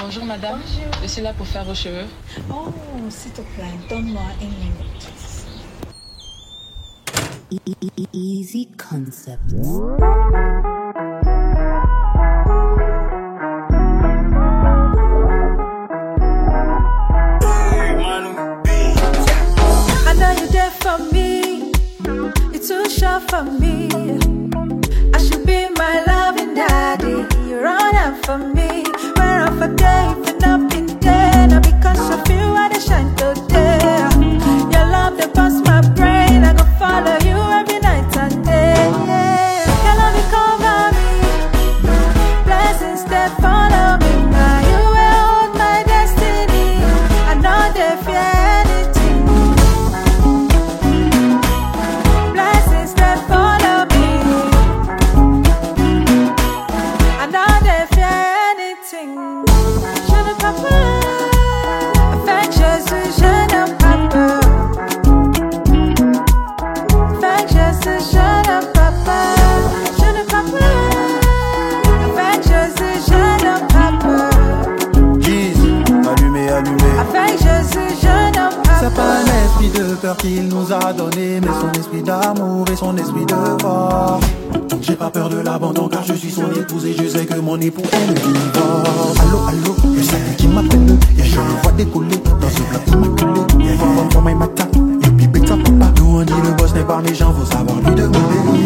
Bonjour madame, je suis là pour faire vos cheveux. Oh, s'il te plaît, donne-moi une minute. Easy concept. I know you're there for me. You're too sure for me. I should be my loving daddy. You're all out for me. Where I'm for day, if not been there. Now because of you, I dey shine today. Your love, they bust my brain. I go follow you every night and day. Yeah. Your love, it cover me. Blessings, they follow me. Now you will hold my destiny. I know they fear anything. Blessings, they follow me. I know they fear anything. Je ne peux pas. Avec Jésus, je ne peux pas. Avec Jésus, je ne peux pas. Je ne peux pas. Avec Jésus, je ne peux pas. Jeez, allumé, allumé. Avec Jésus, je ne peux pas. C'est pas un esprit de peur qu'il nous a donné, mais son esprit d'amour et son esprit de force. J'ai pas peur de l'abandon car je suis son épouse et je sais que mon époux est le divorce. Allô, allô, je sais qui m'appelle. Yeah, je le vois décoller dans ce plat immaculé. Yeah, from my matin, et puis big papa. Nous on dit le boss n'est pas méchant, faut savoir lui demander.